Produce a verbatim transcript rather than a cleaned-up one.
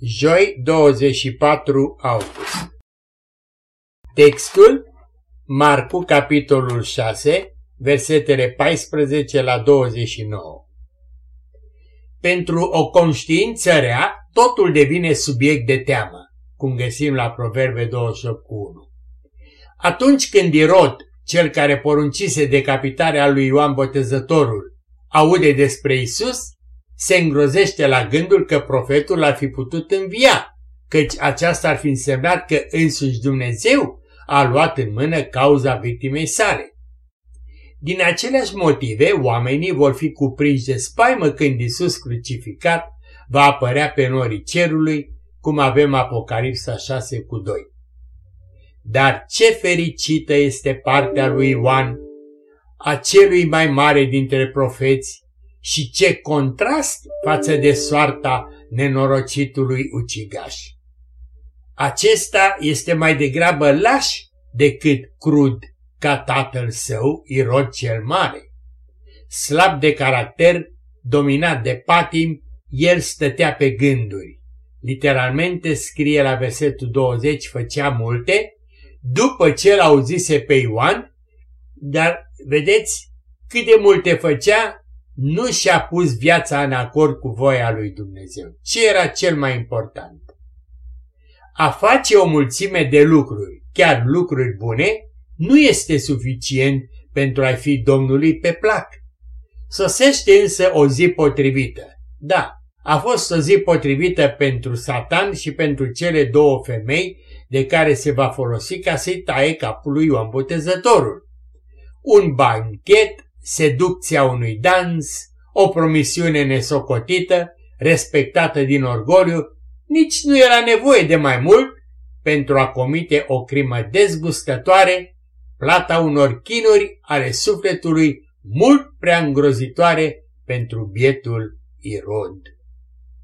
Joi, douăzeci și patru august. Textul Marcu, capitolul șase, versetele paisprezece la douăzeci și nouă. Pentru o conștiință rea, totul devine subiect de teamă, cum găsim la Proverbe douăzeci și opt cu unu. Atunci când Irod, cel care poruncise decapitarea lui Ioan Botezătorul, aude despre Isus, se îngrozește la gândul că profetul ar fi putut învia, căci aceasta ar fi însemnat că însuși Dumnezeu a luat în mână cauza victimei sale. Din aceleași motive, oamenii vor fi cuprinși de spaimă când Iisus crucificat va apărea pe norii cerului, cum avem Apocalipsa șase cu doi. Dar ce fericită este partea lui Ioan, a celui mai mare dintre profeți, și ce contrast față de soarta nenorocitului ucigaș. Acesta este mai degrabă laș decât crud ca tatăl său, Irod cel mare. Slab de caracter, dominat de patim, el stătea pe gânduri. Literalmente scrie la versetul douăzeci, făcea multe, după ce l-auzise pe Ioan, dar vedeți cât de multe făcea, nu și-a pus viața în acord cu voia lui Dumnezeu. Ce era cel mai important? A face o mulțime de lucruri, chiar lucruri bune, nu este suficient pentru a fi Domnului pe plac. Sosește însă o zi potrivită. Da, a fost o zi potrivită pentru Satan și pentru cele două femei de care se va folosi ca să-i taie capul lui Ioan Botezătorul. Un banchet, seducția unui dans, o promisiune nesocotită, respectată din orgoliu, nici nu era nevoie de mai mult pentru a comite o crimă dezgustătoare, plata unor chinuri ale sufletului mult prea îngrozitoare pentru bietul Irod.